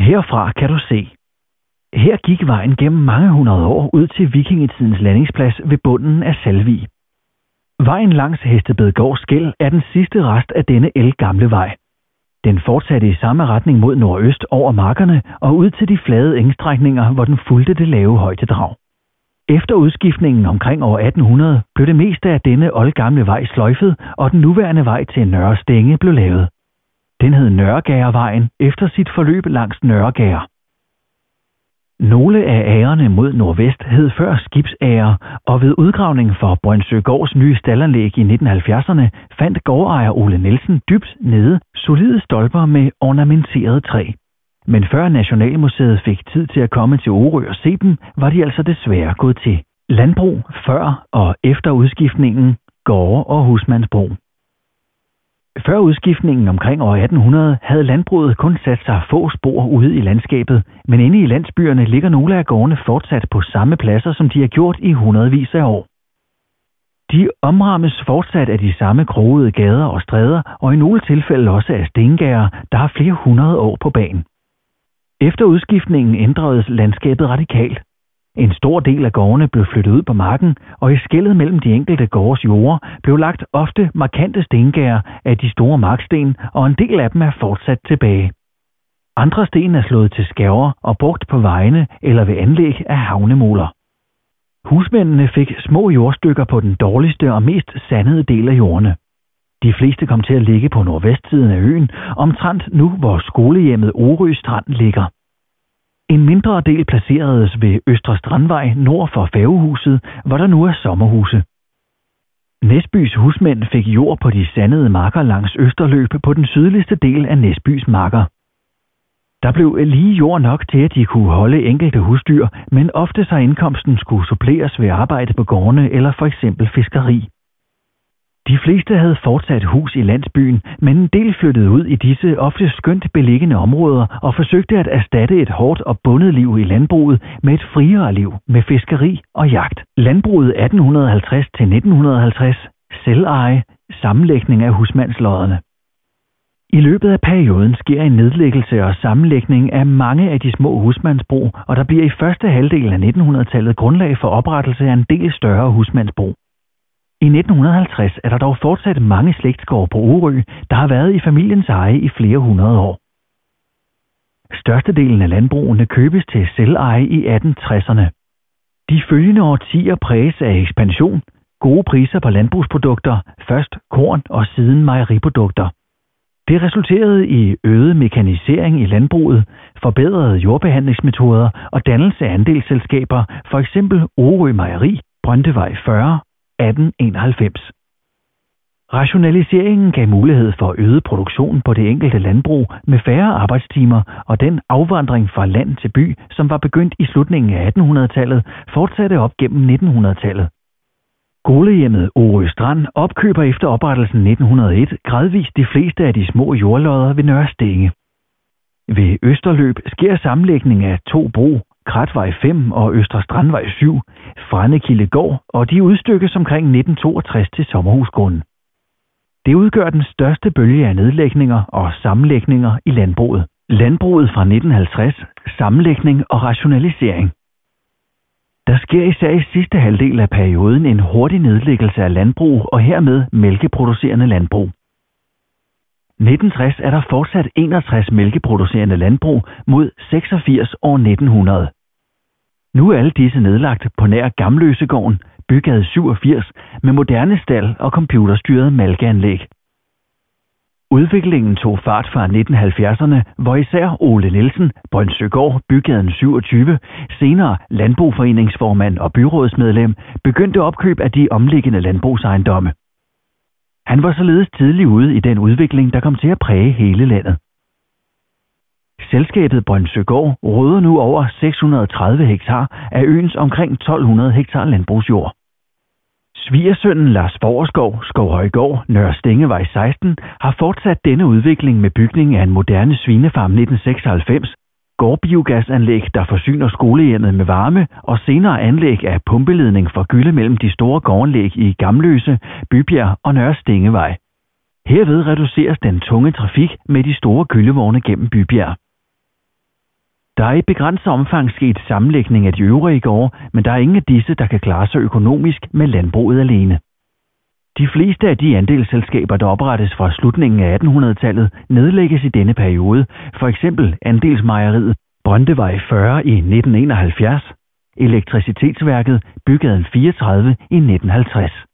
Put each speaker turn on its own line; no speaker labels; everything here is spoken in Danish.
Herfra kan du se. Her gik vejen gennem mange hundrede år ud til vikingetidens landingsplads ved bunden af Salvig. Vejen langs Hestebedgård Skel er den sidste rest af denne ældgamle vej. Den fortsatte i samme retning mod nordøst over markerne og ud til de flade engstrækninger, hvor den fulgte det lave højdedrag. Efter udskiftningen omkring år 1800 blev det meste af denne oldgamle vej sløjfet, og den nuværende vej til Nørre Stenge blev lavet. Den hed Nørregærvejen efter sit forløb langs Nørregær. Nogle af agerne mod nordvest hed før skibsager, og ved udgravning for Brøndsøgårds nye staldanlæg i 1970'erne fandt gårdejer Ole Nielsen dybt nede solide stolper med ornamenteret træ. Men før Nationalmuseet fik tid til at komme til Orø og se dem, var de altså desværre gået til landbrug før og efter udskiftningen, gårde og husmandsbrug. Før udskiftningen omkring år 1800 havde landbruget kun sat sig få spor ude i landskabet, men inde i landsbyerne ligger nogle af gårdene fortsat på samme pladser, som de har gjort i hundredvis af år. De omrammes fortsat af de samme krogede gader og stræder, og i nogle tilfælde også af stengærder, der har flere hundrede år på bagen. Efter udskiftningen ændredes landskabet radikalt. En stor del af gårdene blev flyttet ud på marken, og i skellet mellem de enkelte gårdes jorder blev lagt ofte markante stengærder af de store marksten, og en del af dem er fortsat tilbage. Andre sten er slået til skærver og brugt på vejene eller ved anlæg af havnemoler. Husmændene fik små jordstykker på den dårligste og mest sandede del af jordene. De fleste kom til at ligge på nordvestsiden af øen, omtrent nu hvor skolehjemmet Orø Strand ligger. En mindre del placeredes ved Østre Strandvej nord for færgehuset, hvor der nu er sommerhuse. Næsbys husmænd fik jord på de sandede marker langs Østerløb på den sydligste del af Næsbys marker. Der blev lige jord nok til, at de kunne holde enkelte husdyr, men ofte så indkomsten skulle suppleres ved arbejde på gårdene eller for eksempel fiskeri. De fleste havde fortsat hus i landsbyen, men en del flyttede ud i disse ofte skønt beliggende områder og forsøgte at erstatte et hårdt og bundet liv i landbruget med et friere liv med fiskeri og jagt. Landbruget 1850-1950, selveje, sammenlægning af husmandslodderne. I løbet af perioden sker en nedlæggelse og sammenlægning af mange af de små husmandsbrug, og der bliver i første halvdel af 1900-tallet grundlag for oprettelse af en del større husmandsbrug. I 1950 er der dog fortsat mange slægtsgårde på Orø, der har været i familiens eje i flere hundrede år. Størstedelen af landbrugene købes til selveje i 1860'erne. De følgende årtier præges af ekspansion, gode priser på landbrugsprodukter, først korn og siden mejeriprodukter. Det resulterede i øget mekanisering i landbruget, forbedrede jordbehandlingsmetoder og dannelse af andelsselskaber, for eksempel Orø Mejeri, Brøndevej 40, 1891. Rationaliseringen gav mulighed for øget produktion på det enkelte landbrug med færre arbejdstimer, og den afvandring fra land til by, som var begyndt i slutningen af 1800-tallet, fortsatte op gennem 1900-tallet. Skolehjemmet Orø Strand opkøber efter oprettelsen 1901 gradvist de fleste af de små jordlodder ved Nørre Stenge. Ved Østerløb sker sammenlægning af to brug, Kratvej 5 og Østre Strandvej 7, Frænekildegård, og de udstykkes omkring 1962 til sommerhusgrunden. Det udgør den største bølge af nedlægninger og sammenlægninger i landbruget. Landbruget fra 1950, sammenlægning og rationalisering. Der sker især i sidste halvdel af perioden en hurtig nedlæggelse af landbrug og hermed mælkeproducerende landbrug. 1960 er der fortsat 61 mælkeproducerende landbrug mod 86 år 1900. Nu er alle disse nedlagt på nær Gamløsegården, Bygade 87, med moderne stald og computerstyret malkeanlæg. Udviklingen tog fart fra 1970'erne, hvor især Ole Nielsen, Brøndsøgård, Bygaden 27, senere landboforeningsformand og byrådsmedlem, begyndte opkøb af de omliggende landbrugsejendomme. Han var således tidlig ude i den udvikling, der kom til at præge hele landet. Selskabet Brøndsøgård råder nu over 630 hektar af øens omkring 1200 hektar landbrugsjord. Svigersønnen Lars Foerskov, Skovhøjgård, Nørre Stengevej 16, har fortsat denne udvikling med bygning af en moderne svinefarm 1996, gårdbiogasanlæg, der forsyner skolehjemmet med varme, og senere anlæg af pumpeledning for gylde mellem de store gårdanlæg i Gamløse, Bybjerg og Nørre Stengevej. Herved reduceres den tunge trafik med de store gyldevogne gennem Bybjerg. Der er i begrænset omfang sket sammenlægning af de øvrige gårde, men der er ingen af disse, der kan klare sig økonomisk med landbruget alene. De fleste af de andelsselskaber, der oprettes fra slutningen af 1800-tallet, nedlægges i denne periode, for eksempel andelsmejeriet Brøndevej 40 i 1971, Elektricitetsværket Bygaden 34 i 1950.